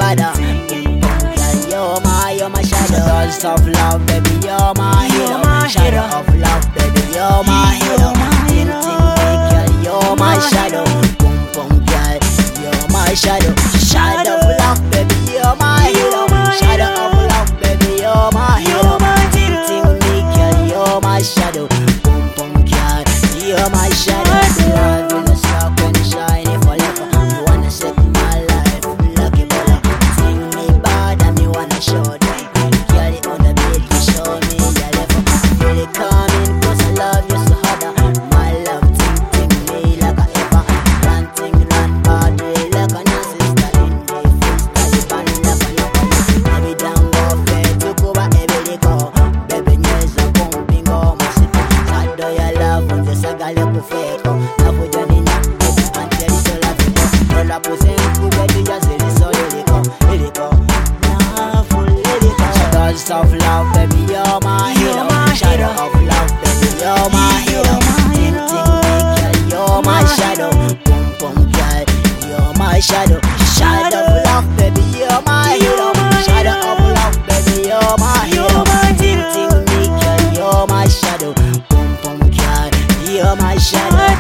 harder. You're my shadow. Dust of love, baby, you're my hero. Shadow of love, baby, you're my hero. Girl, you're my shadow. Boom boom, girl, you're my shadow. Shadow of love, baby, you're my hero. Shadow of love, baby, you're my hero. Girl, you're my shadow. Boom boom, girl, you're my shadow. Love in the sky when it's shining forever. You wanna set my life lucky brother. Sing me bad and me wanna show them. Girl, it on the beat, you show me your level. Really coming 'cause I love you so harder. My love ting me like a ever. Ranting run party like a new sister in the freestyle band like a lover. Baby down go fair to go back every go. Baby nyeza pumping go masipo. Sado ya love on the sagale kufeko. Love jani na until it's all of it. Roll up with him to get the jazz it is all illegal. Now full illegal. Shadows of love, baby, you're my hero. Shadow of love, baby, you're my hero. Ting girl, you're my shadow. Boom boom, girl, you're my shadow. Shadow of love, baby, you're my hero. Shadow of love, baby, you're my hero. Ting girl, you're my shadow. Boom boom, girl, you're my shadow.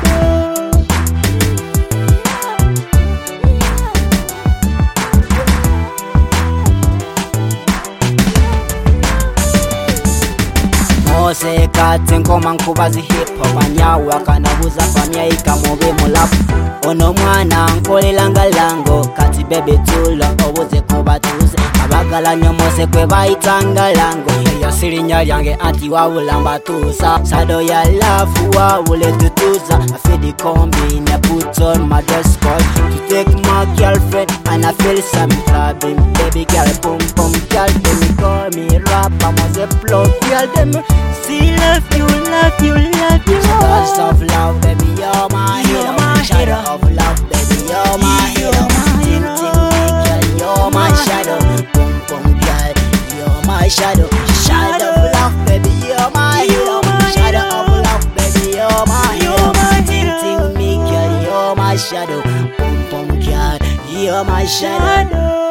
Mose kati nkoma nkubazi hip hop anyawe akanabuza famya ikamobe mulapu. Ono mwana nkolera ngalango kati bebe tula obuze kubatuze. Abagala nnyo Mose kwe bayitanga lango. Eyo sirinya lyange anti wawula mbatuusa. Sado ya love wawule tutuza. I feel the combine, I put on my dress code to take my girlfriend and I feel some clubbing. Baby girl, boom boom girl, they call me rapper, Mose plug girl, them still love you. Dust of love, baby, you're my hero. Shadow of love, baby, you're my hero. Ting girl, you're my shadow. Boom boom girl, you're my shadow. Shadow of love, baby, you're my hero. Shadow of love, baby, you're my hero. Ting girl, you're my shadow. Boom boom girl, you're my shadow.